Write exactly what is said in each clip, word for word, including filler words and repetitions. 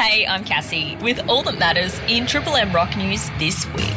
Hey, I'm Cassie with all that matters in Triple M Rock News this week.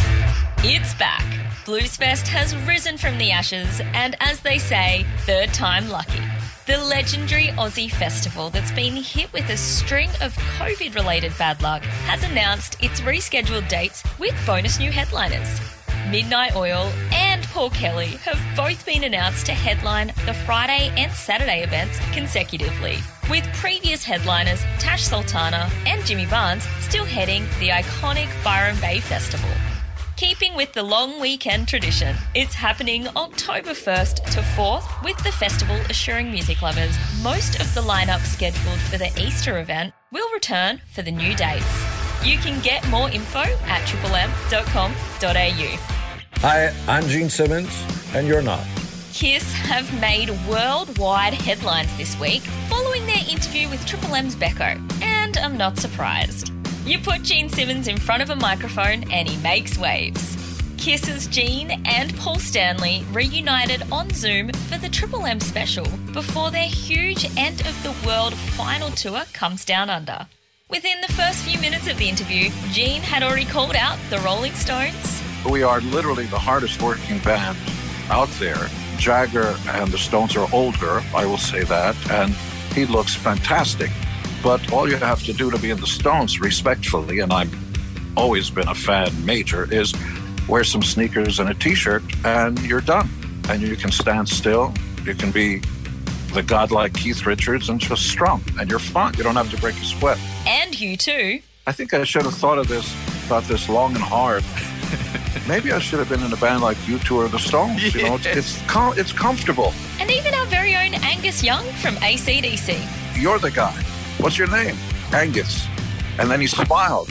It's back. Bluesfest has risen from the ashes and, as they say, third time lucky. The legendary Aussie festival that's been hit with a string of COVID-related bad luck has announced its rescheduled dates with bonus new headliners. Midnight Oil and Paul Kelly have both been announced to headline the Friday and Saturday events consecutively, with previous headliners Tash Sultana and Jimmy Barnes still heading the iconic Byron Bay Festival. Keeping with the long weekend tradition, it's happening October first to fourth, with the festival assuring music lovers most of the lineup scheduled for the Easter event will return for the new dates. You can get more info at triple m dot com dot a u. Hi, I'm Gene Simmons, and you're not. Kiss have made worldwide headlines this week following their interview with Triple M's Becco, and I'm not surprised. You put Gene Simmons in front of a microphone and he makes waves. Kiss's Gene and Paul Stanley reunited on Zoom for the Triple M special before their huge end-of-the-world final tour comes down under. Within the first few minutes of the interview, Gene had already called out the Rolling Stones. We are literally the hardest working band out there. Jagger and the Stones are older, I will say that, and he looks fantastic. But all you have to do to be in the Stones, respectfully, and I've always been a fan major, is wear some sneakers and a t-shirt and you're done. And you can stand still, you can be the godlike Keith Richards and just strum, and you're fine. You don't have to break a sweat. And you too. I think I should have thought of this, thought this long and hard. Maybe I should have been in a band like U two or the Stones. Yes. You know, it's it's, com- it's comfortable. And even our very own Angus Young from A C D C. You're the guy. What's your name? Angus. And then he smiled.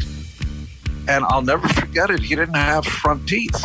And I'll never forget it. He didn't have front teeth.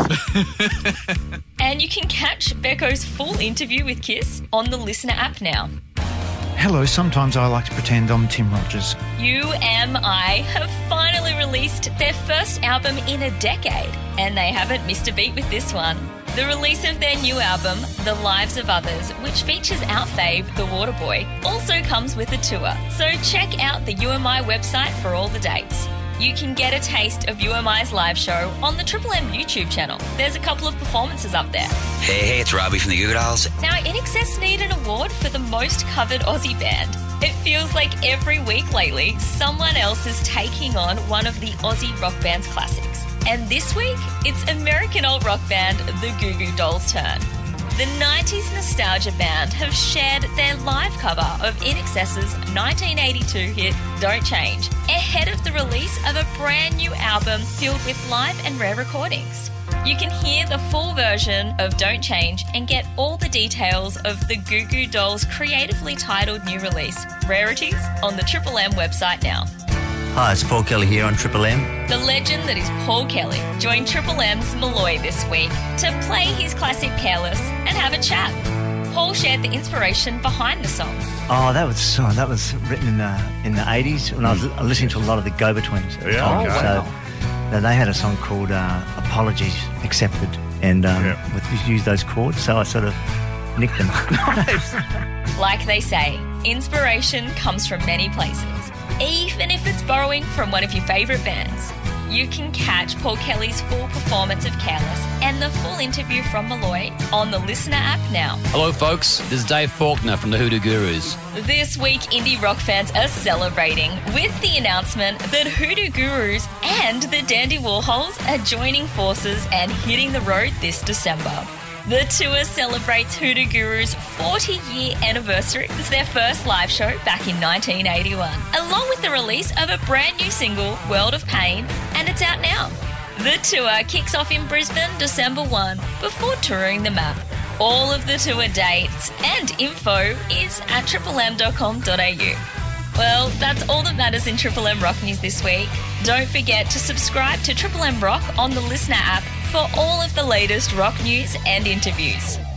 And you can catch Becco's full interview with Kiss on the Listener app now. Hello, sometimes I like to pretend I'm Tim Rogers. U M I have finally released their first album in a decade, and they haven't missed a beat with this one. The release of their new album, The Lives of Others, which features our fave, The Waterboy, also comes with a tour. So check out the U M I website for all the dates. You can get a taste of U M I's live show on the Triple M YouTube channel. There's a couple of performances up there. Hey, hey, it's Robbie from the Goo Goo Dolls. Now, I N X S need an award for the most covered Aussie band. It feels like every week lately, someone else is taking on one of the Aussie rock band's classics. And this week, it's American alt rock band The Goo Goo Dolls' turn. The nineties nostalgia band have shared their live cover of I N X S's nineteen eighty-two hit Don't Change, ahead of the release of a brand new album filled with live and rare recordings. You can hear the full version of Don't Change and get all the details of the Goo Goo Dolls' creatively titled new release, Rarities, on the Triple M website now. Hi, it's Paul Kelly here on Triple M. The legend that is Paul Kelly joined Triple M's Malloy this week to play his classic Careless and have a chat. Paul shared the inspiration behind the song. Oh, that was oh, that was written in the in the eighties when I was listening to a lot of the Go-Betweens. Yeah, um, okay. So uh, they had a song called uh, Apologies Accepted, and um, Yeah. with, we used those chords, so I sort of nicked them. Like they say, inspiration comes from many places, even if it's borrowing from one of your favourite bands. You can catch Paul Kelly's full performance of Careless and the full interview from Malloy on the Listener app now. Hello, folks. This is Dave Faulkner from the Hoodoo Gurus. This week, indie rock fans are celebrating with the announcement that Hoodoo Gurus and the Dandy Warhols are joining forces and hitting the road this December. The tour celebrates Hoodoo Gurus' forty-year anniversary. It's their first live show back in nineteen eighty-one, along with the release of a brand new single, World of Pain, and it's out now. The tour kicks off in Brisbane December first before touring the map. All of the tour dates and info is at triple m dot com dot a u. Well, that's all that matters in Triple M Rock News this week. Don't forget to subscribe to Triple M Rock on the Listener app for all of the latest rock news and interviews.